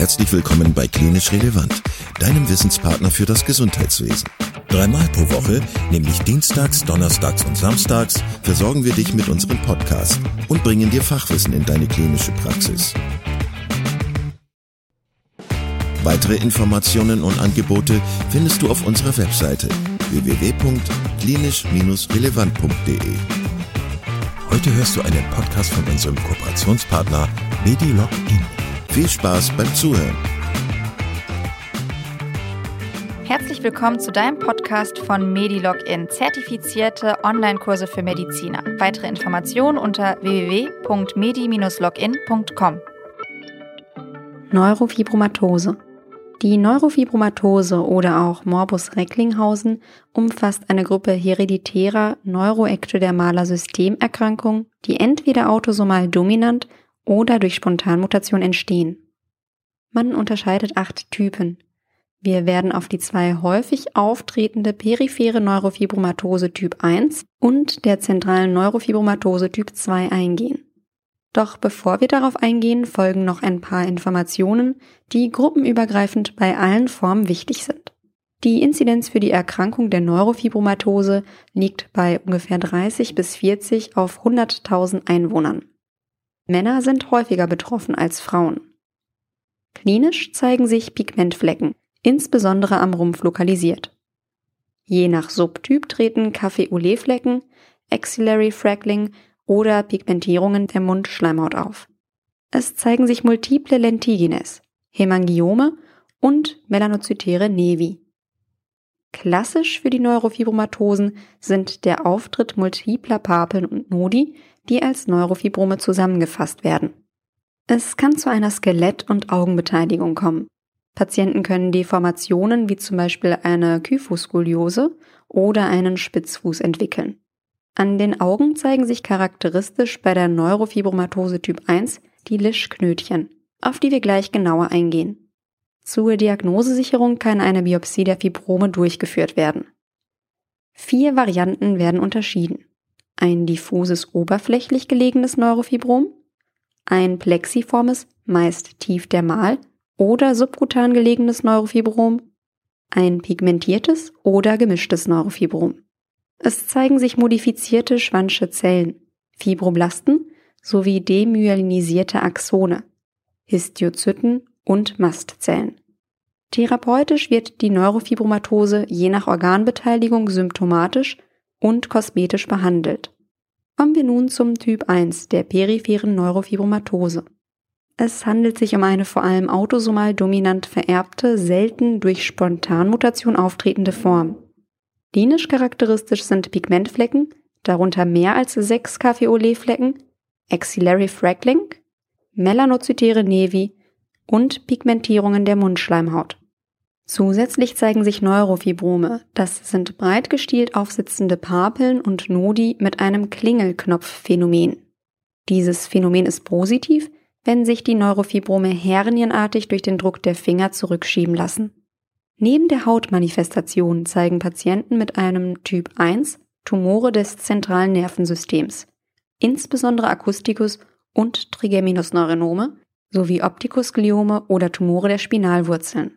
Herzlich willkommen bei Klinisch Relevant, deinem Wissenspartner für das Gesundheitswesen. 3-mal pro Woche, nämlich dienstags, donnerstags und samstags, versorgen wir dich mit unserem Podcast und bringen dir Fachwissen in deine klinische Praxis. Weitere Informationen und Angebote findest du auf unserer Webseite www.klinisch-relevant.de. Heute hörst du einen Podcast von unserem Kooperationspartner Medilogin. Viel Spaß beim Zuhören. Herzlich willkommen zu deinem Podcast von Medilogin, zertifizierte Online-Kurse für Mediziner. Weitere Informationen unter www.medi-login.com. Neurofibromatose. Die Neurofibromatose oder auch Morbus Recklinghausen umfasst eine Gruppe hereditärer neuroektodermaler Systemerkrankungen, die entweder autosomal dominant oder durch Spontanmutation entstehen. Man unterscheidet 8 Typen. Wir werden auf die 2 häufig auftretende periphere Neurofibromatose Typ 1 und der zentralen Neurofibromatose Typ 2 eingehen. Doch bevor wir darauf eingehen, folgen noch ein paar Informationen, die gruppenübergreifend bei allen Formen wichtig sind. Die Inzidenz für die Erkrankung der Neurofibromatose liegt bei ungefähr 30 bis 40 auf 100.000 Einwohnern. Männer sind häufiger betroffen als Frauen. Klinisch zeigen sich Pigmentflecken, insbesondere am Rumpf lokalisiert. Je nach Subtyp treten Café-au-lait-Flecken, Axillary Freckling oder Pigmentierungen der Mundschleimhaut auf. Es zeigen sich multiple Lentigines, Hämangiome und melanozytäre Nevi. Klassisch für die Neurofibromatosen sind der Auftritt multipler Papeln und Nodi, die als Neurofibrome zusammengefasst werden. Es kann zu einer Skelett- und Augenbeteiligung kommen. Patienten können Deformationen wie zum Beispiel eine Kyphoskoliose oder einen Spitzfuß entwickeln. An den Augen zeigen sich charakteristisch bei der Neurofibromatose Typ 1 die Lischknötchen, auf die wir gleich genauer eingehen. Zur Diagnosesicherung kann eine Biopsie der Fibrome durchgeführt werden. 4 Varianten werden unterschieden: ein diffuses oberflächlich gelegenes Neurofibrom, ein plexiformes, meist tiefdermal oder subkutan gelegenes Neurofibrom, ein pigmentiertes oder gemischtes Neurofibrom. Es zeigen sich modifizierte Schwannsche Zellen, Fibroblasten sowie demyelinisierte Axone, Histiozyten und Mastzellen. Therapeutisch wird die Neurofibromatose je nach Organbeteiligung symptomatisch und kosmetisch behandelt. Kommen wir nun zum Typ 1 der peripheren Neurofibromatose. Es handelt sich um eine vor allem autosomal dominant vererbte, selten durch Spontanmutation auftretende Form. Klinisch charakteristisch sind Pigmentflecken, darunter mehr als 6 Café-au-lait-Flecken, Axillary Freckling, melanozytäre Nevi und Pigmentierungen der Mundschleimhaut. Zusätzlich zeigen sich Neurofibrome, das sind breit gestielt aufsitzende Papeln und Nodi mit einem Klingelknopfphänomen. Dieses Phänomen ist positiv, wenn sich die Neurofibrome hernienartig durch den Druck der Finger zurückschieben lassen. Neben der Hautmanifestation zeigen Patienten mit einem Typ 1 Tumore des zentralen Nervensystems, insbesondere Acusticus und Trigeminusneuronome sowie Optikusgliome oder Tumore der Spinalwurzeln.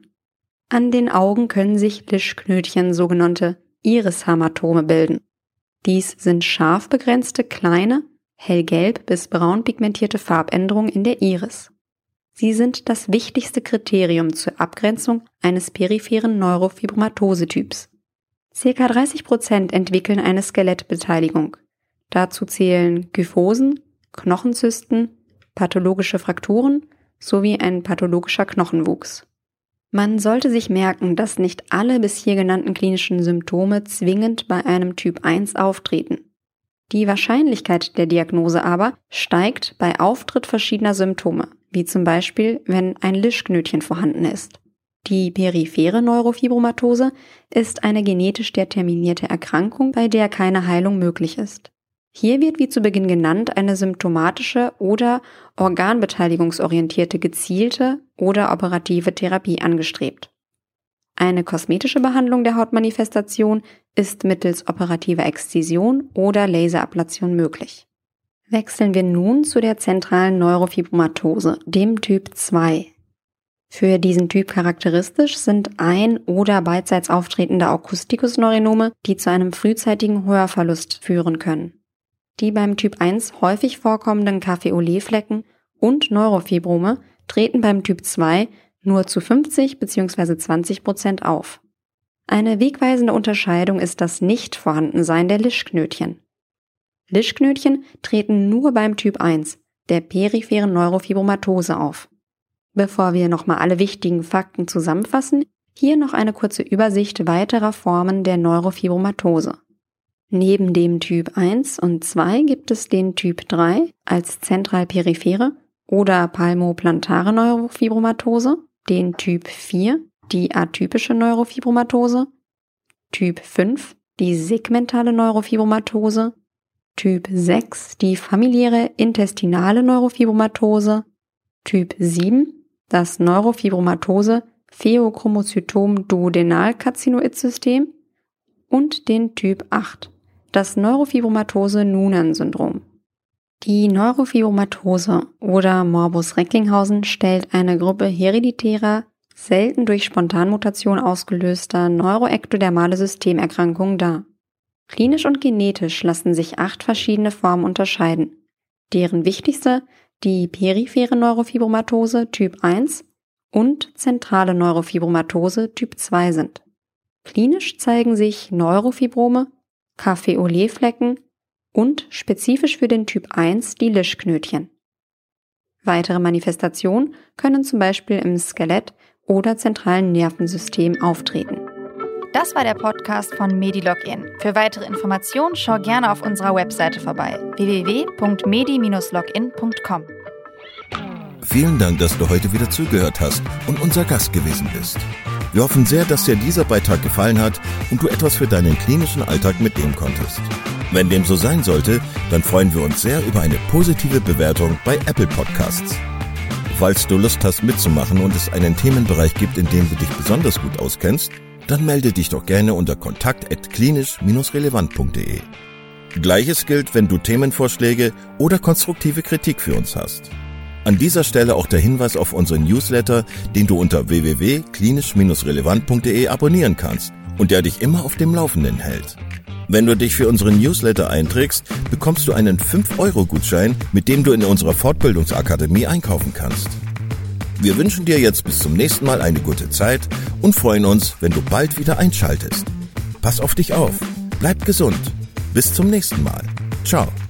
An den Augen können sich Lischknötchen, sogenannte Irishamatome, bilden. Dies sind scharf begrenzte, kleine, hellgelb bis braun pigmentierte Farbänderungen in der Iris. Sie sind das wichtigste Kriterium zur Abgrenzung eines peripheren Neurofibromatose-Typs. Ca. 30% entwickeln eine Skelettbeteiligung. Dazu zählen Kyphosen, Knochenzysten, pathologische Frakturen sowie ein pathologischer Knochenwuchs. Man sollte sich merken, dass nicht alle bis hier genannten klinischen Symptome zwingend bei einem Typ 1 auftreten. Die Wahrscheinlichkeit der Diagnose aber steigt bei Auftritt verschiedener Symptome, wie zum Beispiel, wenn ein Lischknötchen vorhanden ist. Die periphere Neurofibromatose ist eine genetisch determinierte Erkrankung, bei der keine Heilung möglich ist. Hier wird wie zu Beginn genannt eine symptomatische oder organbeteiligungsorientierte gezielte oder operative Therapie angestrebt. Eine kosmetische Behandlung der Hautmanifestation ist mittels operativer Exzision oder Laserablation möglich. Wechseln wir nun zu der zentralen Neurofibromatose, dem Typ 2. Für diesen Typ charakteristisch sind ein- oder beidseits auftretende Akustikusneurinome, die zu einem frühzeitigen Hörverlust führen können. Die beim Typ 1 häufig vorkommenden Café-au-lait-Flecken und Neurofibrome treten beim Typ 2 nur zu 50 bzw. 20% auf. Eine wegweisende Unterscheidung ist das Nicht-Vorhandensein der Lischknötchen. Lischknötchen treten nur beim Typ 1, der peripheren Neurofibromatose, auf. Bevor wir nochmal alle wichtigen Fakten zusammenfassen, hier noch eine kurze Übersicht weiterer Formen der Neurofibromatose. Neben dem Typ 1 und 2 gibt es den Typ 3 als zentral-periphere oder palmoplantare Neurofibromatose, den Typ 4, die atypische Neurofibromatose, Typ 5, die segmentale Neurofibromatose, Typ 6, die familiäre intestinale Neurofibromatose, Typ 7, das Neurofibromatose Pheochromozytom-Duodenal-Karzinoid-System und den Typ 8, das Neurofibromatose-Noonan-Syndrom. Die Neurofibromatose oder Morbus Recklinghausen stellt eine Gruppe hereditärer, selten durch Spontanmutation ausgelöster neuroektodermale Systemerkrankungen dar. Klinisch und genetisch lassen sich 8 verschiedene Formen unterscheiden, deren wichtigste die periphere Neurofibromatose Typ 1 und zentrale Neurofibromatose Typ 2 sind. Klinisch zeigen sich Neurofibrome, Café-au-lait-Flecken und spezifisch für den Typ 1 die Lischknötchen. Weitere Manifestationen können zum Beispiel im Skelett oder zentralen Nervensystem auftreten. Das war der Podcast von MediLogin. Für weitere Informationen schau gerne auf unserer Webseite vorbei: www.medi-login.com. Vielen Dank, dass du heute wieder zugehört hast und unser Gast gewesen bist. Wir hoffen sehr, dass dir dieser Beitrag gefallen hat und du etwas für deinen klinischen Alltag mitnehmen konntest. Wenn dem so sein sollte, dann freuen wir uns sehr über eine positive Bewertung bei Apple Podcasts. Falls du Lust hast mitzumachen und es einen Themenbereich gibt, in dem du dich besonders gut auskennst, dann melde dich doch gerne unter kontakt@klinisch-relevant.de. Gleiches gilt, wenn du Themenvorschläge oder konstruktive Kritik für uns hast. An dieser Stelle auch der Hinweis auf unseren Newsletter, den du unter www.klinisch-relevant.de abonnieren kannst und der dich immer auf dem Laufenden hält. Wenn du dich für unseren Newsletter einträgst, bekommst du einen 5-Euro-Gutschein, mit dem du in unserer Fortbildungsakademie einkaufen kannst. Wir wünschen dir jetzt bis zum nächsten Mal eine gute Zeit und freuen uns, wenn du bald wieder einschaltest. Pass auf dich auf, bleib gesund. Bis zum nächsten Mal. Ciao.